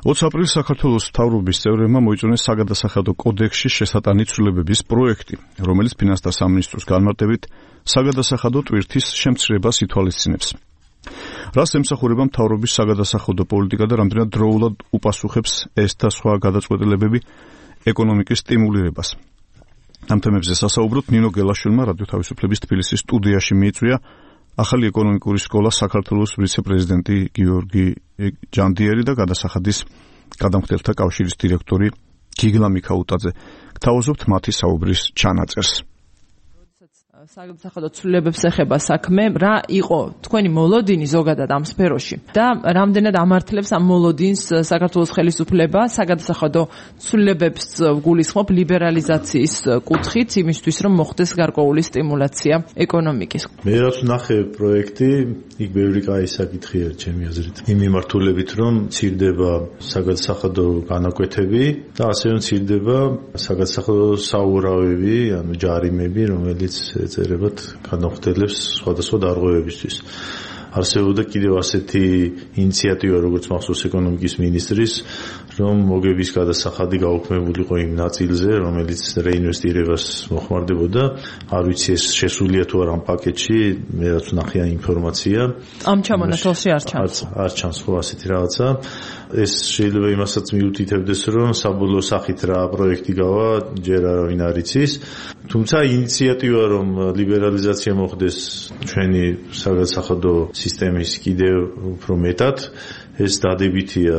20 აპრილს საქართველოს მთავრობის წევრებმა მოიწონეს საგადასახადო კოდექსში შესატანი ცვლილებების პროექტი, რომელიც ფინანსთა სამინისტროს განმარტებით საგადასახადო ტვირთის შემცირებას ითვალისწინებს. რას ემსახურება მთავრობის საგადასახადო პოლიტიკა და რამდენად დროულად უპასუხებს ეს და სხვა გადაწყვეტილებები ეკონომიკის სტიმულირებას. ამ თემებზე სასაუბროთ ნინო გელაშვილმა რადიო თავისუფლების თბილისის სტუდიაში მიიწვია ახალი ეკონომიკური სკოლა საქართველოს ვიცე-პრეზიდენტი გიორგი ჯანდიერი და გადასახადის გადამხდელთა კავშირის დირექტორი გიგლა მიქაუტაძე. გთავაზობთ მათი საუბრის ჩანაწერს. საგადასახადო ცვლილებებს ეხება საქმე, რა იყო თქვენი მოლოდინი ზოგადად ამ სფეროში და რამდენად ამართლებს ამ მოლოდინს საქართველოს ხელისუფლება საგადასახადო ცვლილებებს გულისხმობ ლიბერალიზაციის კუთხით, იმისთვის რომ მოხდეს გარკვეული სტიმულაცია ეკონომიკის. მე რაც ვნახე პროექტი, იქ ბევრი კაი საკითხია ჩემი აზრით. იმ მიმართულებით რომ მცირდება საგადასახადო განაკვეთები და ასევე მცირდება საგადასახადო საურავები, ანუ ჯარიმები, რომელიც წერებად განახდელებს სხვადასხვა დარღვევებისთვის. არსებობდა კიდევ ასეთი ინიციატივა, როგორც მახსოვს ეკონომიკის მინისტრის, რომ მოგების გადასახადი გაუქმებულიყო იმ ნაწილზე, რომელიც რეინვესტირებას მოხმარდებოდა. არ ვიცი ეს შესულია თუ არა ამ პაკეტში, მე რაც ვნახე ინფორმაცია. ამ ჩამონათვალში არ ჩანს. არ ჩანს ხო ასეთი რაღაცა. ეს შეიძლება იმასაც მიუთითებდეს, რომ საბოლოო სახით რა პროექტი გავა, ჯერ არავინ არ იცის. თუმცა ინიციატივა, რომ ლიბერალიზაცია მოხდეს ჩვენი საგადასახადო სისტემის კიდევ უფრო მეტად, ეს დადებითია.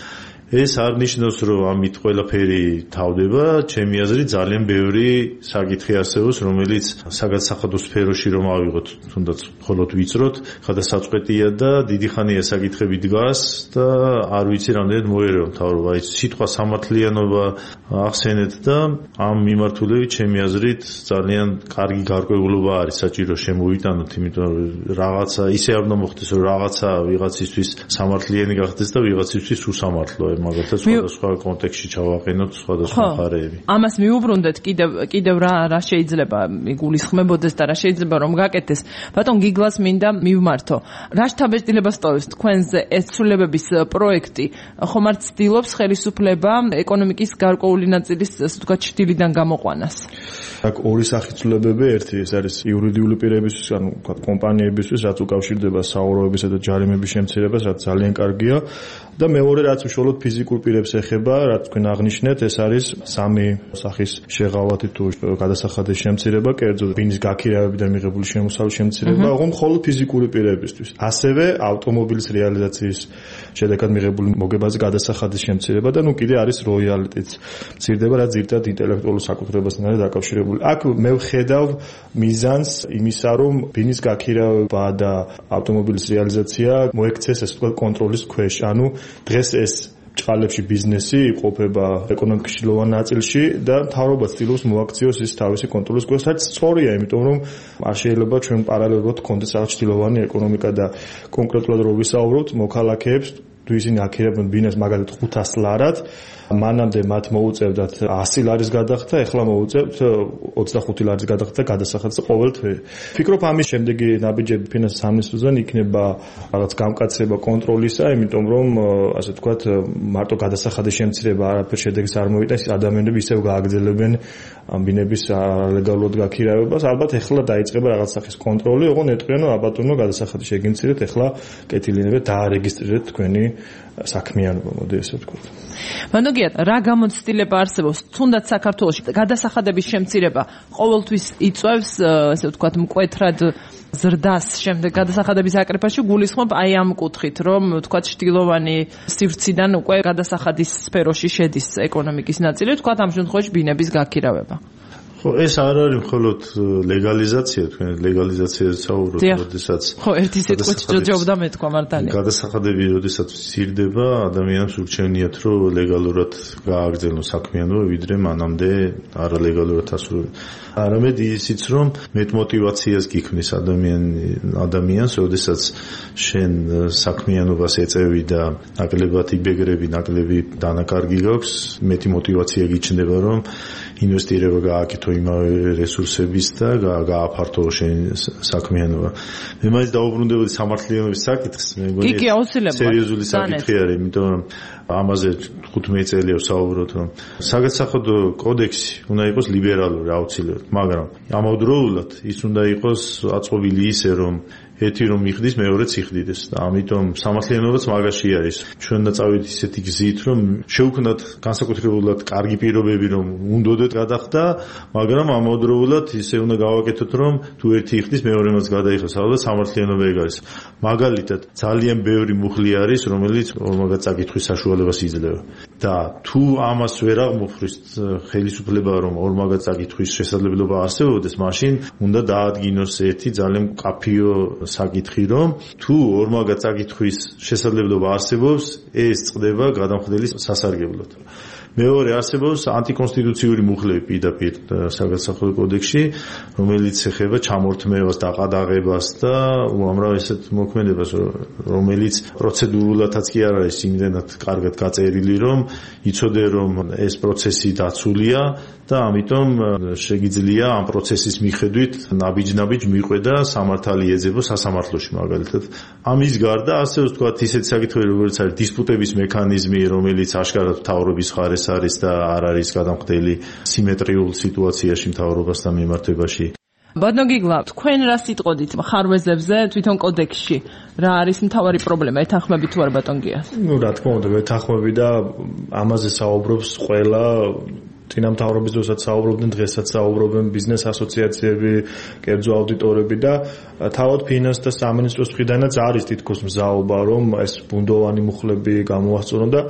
ეს არ ნიშნავს, რომ ამით ყველაფერი თავდება, ჩემი აზრით ძალიან ბევრი საკითხი არსებობს, რომელიც საგადასახადო სფეროში რომ ავიღოთ, თუნდაც მხოლოდ ვიწროთ, გადასაწყვეტია და დიდი ხანია საკითხები დგას და არ ვიცი რამდენად მოერევა მთავრობა. აი სიტყვა სამართლიანობა ახსენეთ და ამ მიმართულებით ჩემი აზრით ძალიან კარგი გარკვეულობა არის საჭირო შემოვიტანოთ, იმიტომ რომ რაღაცა ისე არ უნდა მოხდეს, რომ რაღაცა ვიღაცისთვის სამართლიანი გახდეს და ვიღაცისთვის უსამართლო. მაგალითად სხვადასხვა კონტექსტში ჩავაყენოთ სხვადასხვა მხარეები. ამას მიუბრუნდეთ კიდევ რა შეიძლება იგულისხმებოდეს და რა შეიძლება რომ გაკეთდეს. ბატონ გიგლას მინდა მივმართო. რა შთაბეჭდილებას ტოვებს თქვენზე ეს ცვლილებების პროექტი? ხომ არ ცდილობს ხელისუფლება ეკონომიკის გარკვეული ნაწილის ასე ვთქვათ ჭრილიდან გამოყვანას? აქ ორი სახის ცვლილებები, ერთი ეს არის იურიდიული პირებისთვის, ანუ ვთქვათ კომპანიებისთვის, რაც უკავშირდება საურავებისა და ჯარიმების შემცირებას, რაც ძალიან კარგია. და მეორე რაც უშუალოდ ფიზიკურ პირებს ეხება, რაც თქვენ აღნიშნეთ, ეს არის სამი სახის შეღავათი თუ გადასახადის შემცირება, კერძოდ ბინის გაქირავებიდან მიღებული შემოსავალის შემცირება, ოღონდ მხოლოდ ფიზიკური პირებისთვის. ასევე ავტომობილის რეალიზაციის შედეგად მიღებული მოგებაზე გადასახადის შემცირება და კიდე არის როიალტიც მცირდება, რაც ზირთად ინტელექტუალურ საკუთრებასთან არის დაკავშირებული. აქ მე ვხედავ მიზანს იმისა, რომ ბინის გაქირავება და ავტომობილის რეალიზაცია მოექცეს ეს კონტროლის ქვეშ. ანუ დღეს ეს ჭყალებში ბიზნესი იყოფება ეკონომიკის ჭრილოვან ნაწილში და მთავრობა ცდილობს მოაქციოს ის თავისი კონტროლის ქვეშ. რაც სწორია, იმიტომ რომ არ შეიძლება ჩვენ პარალელურად გქონდეს რაღაც ჭრილოვანი ეკონომიკა და კონკრეტულად რო ვისაუბროთ მოქალაქეებს, თუ ისინი აქირებენ ბინას მაგალითად 500 ლარად, მანამდე მათ მოუწევდათ 100 ლარის გადახდა, ეხლა მოუწევთ 25 ლარის გადახდა გადასახადს ყოველ თვე. ვფიქრობ ამის შემდეგი ნაბიჯები ფინანსთა სამინისტროსთან იქნება რაღაც გამკაცება კონტროლისა, იმიტომ რომ ასე ვთქვათ მარტო გადასახადის შემცირება არაფერ შედეგს არ მოიტანს, ადამიანები ისევ გააგრძელებენ ბინების არალეგალურად გაქირავებას. ალბათ ეხლა დაიწყება რაღაც სახის კონტროლი, ოღონდ ეტყვიანო აბატონო გადასახადი შეგინცირეთ, ეხლა კეთილინებეთ დაარეგისტრირეთ თქვენი საქმიანობა, მოდი ესე ვთქვათ. მანდოგიათ, რა გამოცდილება არსებობს, თუნდაც საქართველოში გადასახადების შემცირება ყოველთვის იწვევს, ესე ვთქვათ, მკვეთრად ზრდას შემდეგ გადასახადების აკრეფაში გულისხმობ აი ამ კუთხით, რომ ვთქვათ, ჭრილოვანი სივრციდან უკვე გადასახადის სფეროში შედის ეკონომიკის ნაწილი, ვთქვათ, ამ შემთხვევაში ბინების გაქირავება. ხო, ეს არ არის მხოლოდ ლეგალიზაცია, თქვენ ლეგალიზაციაზე საუბრობთ, როდესაც ხო, ერთი სიტყვით ჯობდა მეთქვა მართალია. გადასახადები როდესაც მცირდება, ადამიანს ურჩევნიათ, რომ ლეგალურად გააგრძელოს საქმიანობა, ვიდრე მანამდე არალეგალურად ასრულებენ. არამედ ისიც, რომ მეტ მოტივაციას გიქმნის ადამიანს, როდესაც შენ საქმიანობას ეწევი და ნაკლებად იბეგრები, ნაკლები დანაკარგი გაქვს, მეტი მოტივაცია გიჩნდება, რომ ინვესტირება გააკეთო იმავე რესურსების და გააფართო შენი საქმიანობა. მე მაინც დაუბრუნდებოდი სამართლიანობის საკითხს, მე მგონი სერიოზული საკითხი არის, იმიტომ რომ ამაზე 15 წელია ვსაუბრობთ, რომ საგადასახადო კოდექსი უნდა იყოს ლიბერალური აუცილებლად, მაგრამ ამავდროულად ის უნდა იყოს აწყობილი ისე, რომ ერთი რომ იხდის, მეორეც იხდიდეს და ამიტომ სამართლიანობაც მაგაში არის. ჩვენ უნდა წავიდეთ ისეთი გზით, რომ შევქმნათ განსაკუთრებულად კარგი პირობები, რომ უნდოდეთ გადახდა, მაგრამ ამავდროულად ისე უნდა გავაკეთოთ, რომ თუ ერთი იხდის, მეორემაც გადაიხოს. ალბათ სამართლიანობა ეგ არის. მაგალითად, ძალიან ბევრი მუხლი არის, რომელიც ორმაგად წაკითხვის საშუალებას იძლევა. და თუ ამას ვერ აღმოფხრის ხელისუფლება, რომ ორმაგად წაკითხვის შესაძლებლობა არსებობდეს, მაშინ უნდა დაადგინოს ერთი ძალიან მკაფიო საკითხი, რომ თუ ორმაგად წაკითხვის შესაძლებლობა არსებობს, ეს წყდება გადამხდელის სასარგებლოდ. მეორე არსებობს ანტიკონსტიტუციური მუხლები პირდაპირ საგადასახადო კოდექსში, რომელიც ეხება ჩამორთმევას, დაყადაღებას და უამრავ ესეთ მოქმედებას, რომელიც პროცედურულადაც კი არ არის იმდენად კარგად გაწერილი, რომ იცოდე, რომ ეს პროცესი დაცულია და ამიტომ შეგიძლია ამ პროცესის მიხედვით ნაბიჯ-ნაბიჯ მიყვედა სამართალი ეძებო სასამართლოში მაგალითად. ამის გარდა ასევე ვთქვათ ისეთი საკითხები, როგორც არის დისპუტების მექანიზმი, რომელიც აშკარად მთავრობის მხარეს არის და არ არის გადამხდელი სიმეტრიულ სიტუაციაში მთავრობასთან მიმართებაში. ბატონო გიგლა, თქვენ რა სიტყოდით ხარვეზებზე თვითონ კოდექსში? რა არის მთავარი პრობლემა? ეთანხმებით თუ არა ბატონ გიას? რა თქმა უნდა, ეთანხმები და ამაზე საუბრობს ყველა წინა მთავრობის დროსაც საუბრობდნენ, დღესაც საუბრობენ ბიზნეს ასოციაციები, კერძო აუდიტორები და თავად ფინანს და სამინისტროს მხრიდანაც არის თითქოს მზაობა, რომ ეს ბუნდოვანი მუხლები გამოასწორონ და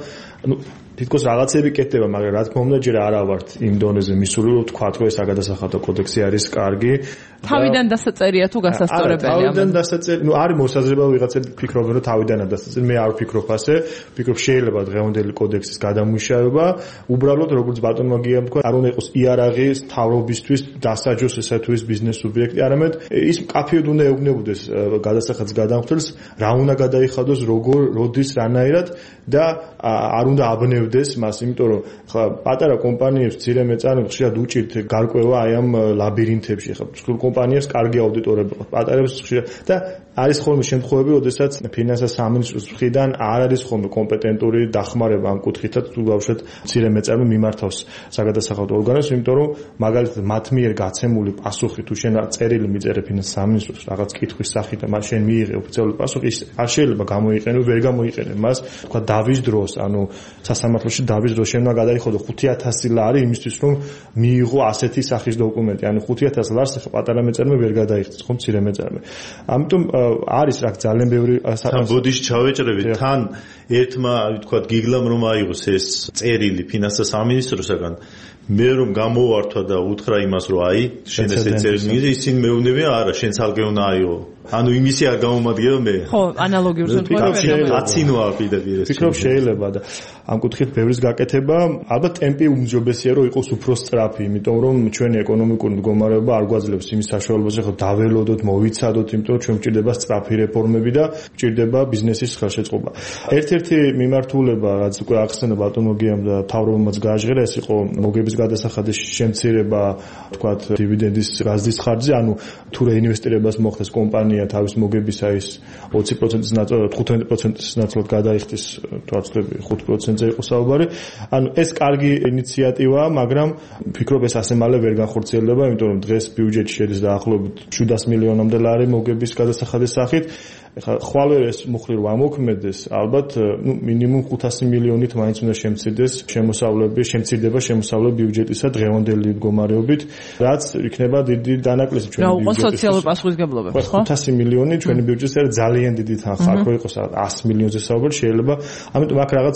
თითქოს რაღაცები კეთდება, მაგრამ რა თქმა უნდა ჯერ არა ვართ იმ დონეზე მისული, რომ ვთქვათ, რომ ეს საგადასახადო კოდექსი არის კარგი. თავიდან დასაწერია თუ გასასწორებელი? თავიდან დასაწერი, არის მოსაზრება ვიღაცები ფიქრობენ, რომ თავიდანაა დასაწერი, მე არ ვფიქრობ ასე, ვფიქრობ შეიძლება დღევანდელი კოდექსის გადამუშავება, უბრალოდ როგორც ბატონმა გიამ თქვა, არ უნდა იყოს იარაღი მთავრობისთვის დასაჯოს ესა თუ ის ბიზნეს სუბიექტი, არამედ ის მკაფიოდ უნდა ეუბნებოდეს გადასახადს გადამხდელს, რა უნდა გადაიხადოს, როგორ, როდის, რანაირად და არ უნდა აბნევდეს მას, იმიტომ რომ ხა პატარა კომპანიებს მცირე მეწარმეებს ხშირად უჭირთ გარკვევა აი ამ ლაბირინთებში, ხა მსხვილ კომპანიებს კარგი აუდიტორები ყავთ, პატარებს ხშირად და არის ხოლმე შემთხვევები, როდესაც ფინანსთა სამინისტროს მხრიდან არ არის ხოლმე კომპეტენტური დახმარება ამ კუთხითაც, თუ ბავშვად მცირე მეწარმე მიმართავს საგადასახადო ორგანოს, იმიტომ რომ მაგალითად მათ მიერ გაცემული პასუხი, თუ შენ წერილი მიწერე ფინანსთა სამინისტროს რაღაც კითხვის სახით და მას შენ მიიღე ოფიციალური პასუხი, ის არ შეიძლება გამოიყენო, ვერ გამოიყენე მას, თქვა დავის დროს, ანუ სასამართლოში დავის დროს შენ უნდა გადაიხადო 5000 ლარი იმისთვის, რომ მიიღო ასეთი სახის დოკუმენტი, ანუ 5000 ლარს პატარა მეწარმე ვერ გადაიხდის, ხომ მცირე მეწარმე. ამიტომ არის რა ძალიან ბევრი თან ბოდიში ჩავეჭრებით, თან ერთმა ვთქვათ გიგლამ რომ აიღოს ეს წერილი ფინანსთა სამინისტროსაგან, მე რომ გამოვართვა და უთხრა იმას, რომ აი შენ ესე წერილი, ისინი მეუბნებიან, არა, შენ ცალკე უნდა აიღო. ანუ იმისი არ გამომადგენა მე. ხო, ანალოგიურ შემთხვევაში აცინოა პირდაპირ. ვფიქრობ შეიძლება და ამ კუთხით ბევრის გაკეთება, ალბათ ტემპი უმჯობესია რომ იყოს უფრო სწრაფი, იმიტომ რომ ჩვენი ეკონომიკური მდგომარეობა არ გვაძლევს იმის საშუალებას, რომ დაველოდოთ, მოვიცადოთ, იმიტომ რომ ჩვენ გვჭირდება სწრაფი რეფორმები და გვჭირდება ბიზნესის ხელშეწყობა. ერთ-ერთი მიმართულება, რაც უკვე ახსენა ბატონო გიამ და მთავრობამაც გააჟღერა, ეს იყო მოგების გადასახადის შემცირება, თქვათ, დივიდენდის გაზრდის ხარჯზე, ანუ თუ რეინვესტირებას მოხდეს კომპანია თავის მოგებისა ის 20%-ის ნაწილად 15%-ის ნაწილად გადაიხდის, თუ აცლები 5%-ზე იყო საუბარი. ანუ ეს კარგი ინიციატივაა, მაგრამ ვფიქრობ ეს ასე მალე ვერ განხორციელდება, იმიტომ რომ დღეს ბიუჯეტში შედის დაახლოებით 700 მილიონამდე ლარი მოგების გადასახადის სახით. ეხლა ხვალე ეს მუხლი რო ამოქმედეს, ალბათ, მინიმუმ 500 მილიონით მაინც უნდა შემცირდეს შემცირდება შემოსავლები ბიუჯეტისა დღევანდელი მდგომარეობით, რაც იქნება დიდი დანაკლისი ჩვენი ბიუჯეტის. რა უყო სოციალური პასუხისმგებლობები, ხო? 500 მილიონი ჩვენი ბიუჯეტის არის ძალიან დიდი თანხა, რო იყოს 100 მილიონზე საუბარი შეიძლება, ამიტომ აქ რაღაც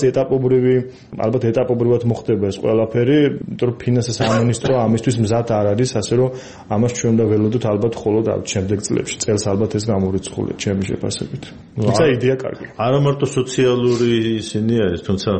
ალბათ ეტაპობრივად მოხდება ეს ყველაფერი, იმიტომ რომ ფინანსთა სამინისტრო ამისთვის მზად არ არის, ასე რომ ამას ჩვენ უნდა ველოდოთ ალბათ მხოლოდ შემდეგ წლებში, წელს ალბათ ეს გამორიცხულია ჩემი შეფასებით. თუმცა იდეა კარგია. არა მარტო სოციალური ისინი არის, თუმცა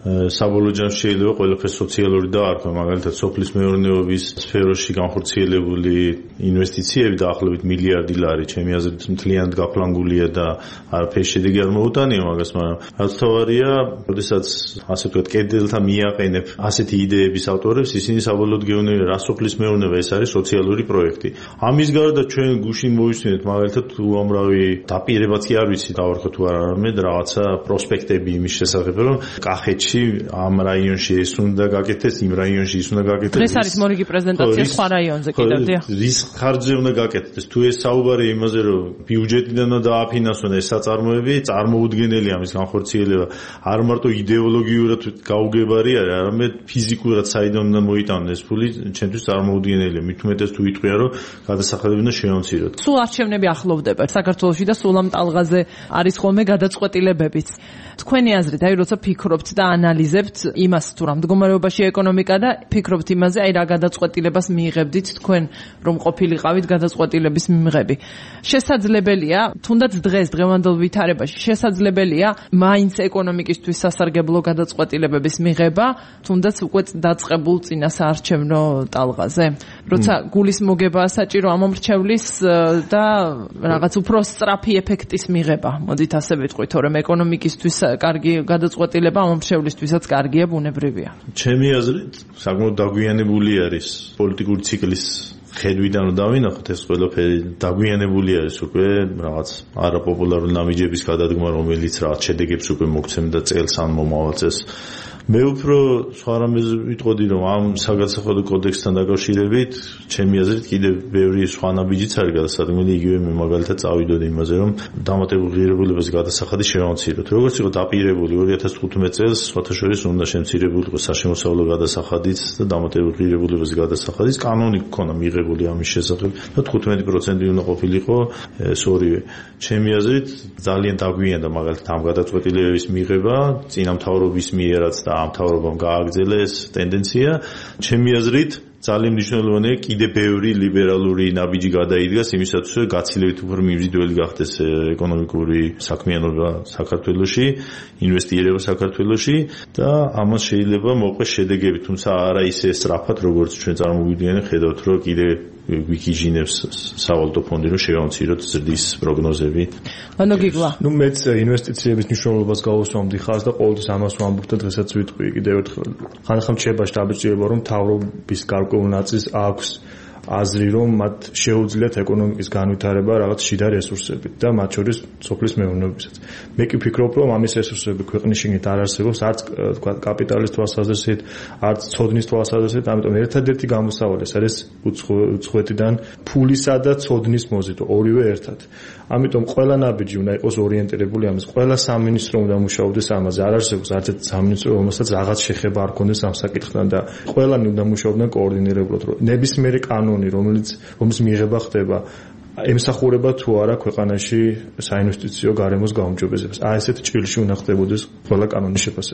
საბოლოო ჯამში შეიძლება ყველაფერს სოციალური დაარქვა, მაგალითად სოფლის მეურნეობის სფეროში განხორციელებული ინვესტიციები დაახლოებით მილიარდი ლარი, ჩემი აზრით მთლიანად გაფლანგულია და არაფერი შედეგი არ მოუტანია მაგას, მაგრამ რაც თავარია, როდესაც ასე ვთქვათ, კედელთა მიაყენებ ასეთი იდეების ავტორებს, ისინი საბოლოოდ გეუბნებიან, რა სოფლის მეურნეობა, ეს არის სოციალური პროექტი. ამის გარდა ჩვენ გუშინ მოვისმინეთ მაგალითად უამრავი დაპირებაც კი არ ვიცი დავარქვა თუ არა, არამედ რაღაცა პროსპექტები იმის შესახებ, რომ კახეთში ამ რაიონში ეს უნდა გაკეთდეს, იმ რაიონში ის უნდა გაკეთდეს. დღეს არის მორიგი პრეზენტაცია სხვა რაიონზე კიდევ, დიახ. რის ხარჯზე უნდა გაკეთდეს? თუ ეს საუბარი იმაზე, რომ ბიუჯეტიდან უნდა დააფინანსონ ეს საწარმოები, წარმოუდგენელი ამის განხორციელება არ მარტო იდეოლოგიურად გაუგებარი არის, არამედ ფიზიკურად საიდან უნდა მოიტანონ ეს ფული, ჩემთვის წარმოუდგენელია. მით უმეტეს თუ იტყვია, რომ გადასახადები უნდა შევამციროთ. სულ არჩევნები ახლოვდება საქართველოში და სულ ამ ტალღაზე არის ხოლმე გადაწყვეტილებებიც. თქვენი აზრით, აი როცა ფიქრობთ და ანალიზებთ იმას, თუ რა მდგომარეობაშია ეკონომიკა და ფიქრობთ იმაზე, აი რა გადაწყვეტილებას მიიღებდით თქვენ, რომ ყოფილიყავით გადაწყვეტილების მიღები. შესაძლებელია, თუნდაც დღევანდელ ვითარებაში, შესაძლებელია მაინც ეკონომიკისთვის სასარგებლო გადაწყვეტილებების მიღება, თუნდაც უკვე დაწყებულ წინასაარჩევნო ტალღაზე. როცა გულის მოგებაა საჭირო ამომრჩევლის და რაღაც უფრო სწრაფი ეფექტის მიღება, მოდით ასე ვიტყვით, თორემ ეკონომიკისთვის კარგი გადაწყვეტილება ამომრჩევლისთვისაც კარგია, ბუნებრივია. ჩემი აზრით, საკმაოდ დაგვიანებული არის პოლიტიკური ციკლის ხედვიდან რომ დავინახოთ, ეს ყველაფერი დაგვიანებული არის უკვე რაღაც არაპოპულარული ნამიჯების გადადგმა, რომელიც რაღაც შედეგებს უკვე მოგცემდა წელს ან მომავალ წელს. მე უფრო სხვა რამეს ვიტყოდი, რომ ამ საგადასახადო კოდექსთან დაკავშირებით, ჩემი აზრით კიდევ ბევრი სხვა ნაბიჯიც არის გადასადგმელი, იგივე მე მაგალითად წავიდოდი იმაზე, რომ დამატებულ ღირებულებას გადასახადი შევამციროთ. როგორც იყო დაპირებული 2015 წელს, სხვათა შორის უნდა შემცირებულიყო საშემოსავლო გადასახადიც და დამატებულ ღირებულებას გადასახადიც, კანონი გქონდა მიღებული ამის შესახებ და 15% უნდა ყოფილიყო ეს ორივე. ჩემი აზრით ძალიან დაგვიანდა მაგალითად ამ გადაწყვეტილებების მიღება წინამთავრობის მიერაც და ამ თავრობამ გააგრძელა ეს ტენდენცია. ჩემი აზრით ძალიან მნიშვნელოვანია კიდე ბევრი ლიბერალური ნაბიჯი გადაიდგას იმისათვის, რომ გაცილებით უფრო მიმზიდველი გახდეს ეკონომიკური საქმიანობა საქართველოში, ინვესტირება საქართველოში და ამას შეიძლება მოყვეს შედეგები, თუმცა არა ისე სწრაფად, როგორც ჩვენ წარმოვიდგენთ, ხედავთ, რომ კიდე ვიკიჟინებს სავალუტო ფონდი, რომ შევამციროთ ზრდის პროგნოზები. ანუ გიგლა. მეც ინვესტიციების მნიშვნელობას გავუსვამდი ხაზს და ყოველთვის ამას ვამბობ და დღესაც ვიტყვი კიდევ ერთხელ. ხანდახან რჩება შტაბ-ჭირება, რომ მთავრობის გარკვეულ ნაწილს აქვს აზრი, რომ მათ შეუძლიათ ეკონომიკის განვითარება რაღაც შიდა რესურსებით და მათ შორის სოფლის მეურნეობისაც. მე კი ვფიქრობ, რომ ამის რესურსები ქვეყნის შიგნით არ არსებობს, არც თქვა კაპიტალის თვალსაზრისით, არც ცოდნის თვალსაზრისით, ამიტომ ერთადერთი გამოსავალი ეს არის უცხოეთიდან ფულისა და ცოდნის მოზიდვა, ორივე ერთად. ამიტომ ყველა ნაბიჯი უნდა იყოს ორიენტირებული ამას. ყველა სამინისტრო უნდა მუშაობდეს ამაზე. არ არსებობს არც ერთ სამინისტრო, რომელსაც რაღაც შეხება არ ქონდეს ამ საკითხთან და ყველანი უნდა მუშაობდნენ კოორდინირებულად, რომ ნებისმიერი კანონი, რომელიც მიღება ხდება, ემსახურება თუ არა ქვეყანაში საინვესტიციო გარემოს გაუმჯობესებას. ესეთ ჭრილში უნდა ხდებოდეს ყველა კანონის შეფასება.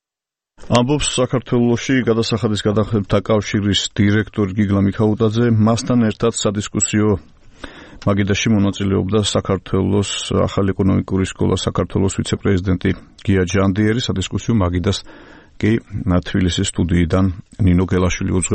ამბობს საქართველოში გადასახადის გადახდებთა კავშირის დირექტორი გიგლა მიქაუტაძე. მასთან ერთად სადისკუსიო მაგიდაში მონაწილეობდა საქართველოს ახალი ეკონომიკური სკოლა საქართველოს ვიცე-პრეზიდენტი გია ჯანდიერი. სადისკუსიო მაგიდას კი თბილისის სტუდიიდან ნინო გელაშვილი